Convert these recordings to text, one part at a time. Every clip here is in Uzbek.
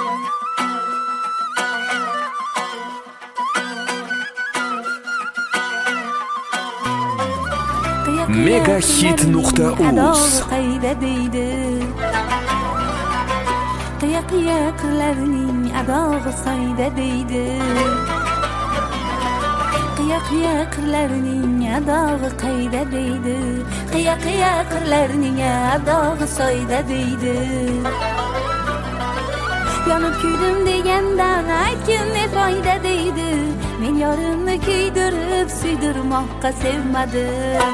Megahit.uz Qiya qirlarning adog'i soyda deydi. Qiya qirlarning adog'i qayda deydi. Qiya qirlarning adog'i soyda deydi. Yonib kuydim degandan aytgin ne foyda deydi. Men yorimni kuydirib suydirmoqqa sevmadim.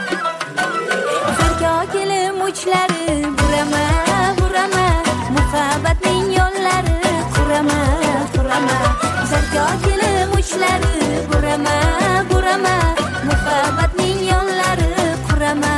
Zarga kelim uchlari burama muhabbatning yo'llari qurama Zarga kelim uchlari burama muhabbatning yo'llari qurama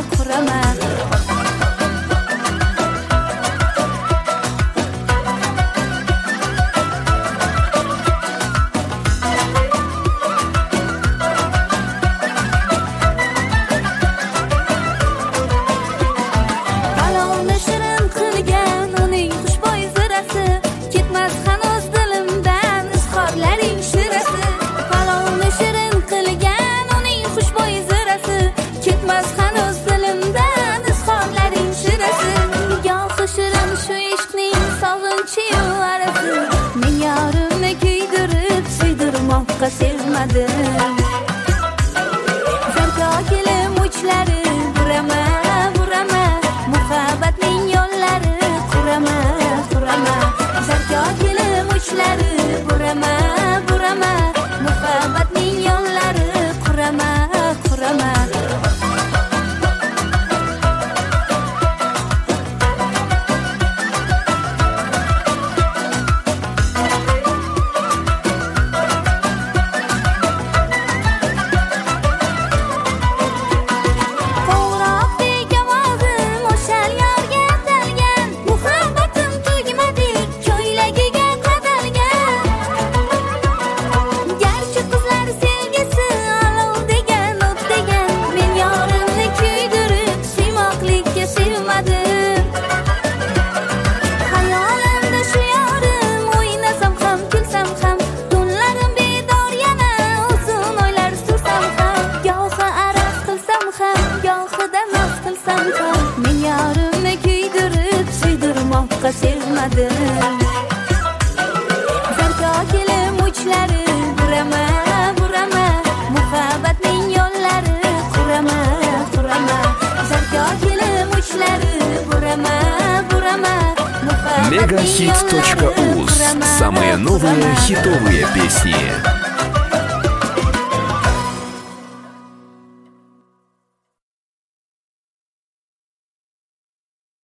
sevmadim. Zarga kelim uchlari burama muhabbatning yo'llari qurama Zarga kelim uchlari burama muhabbatning yo'llari qurama Men yorimni kuydirib suydirmoqqa sevmadim. Zarga kelim uchlari burama muhabbatning yo'llari qurama Zarga kelim uchlari burama Megahit.uz. Самые новые хитовые песни.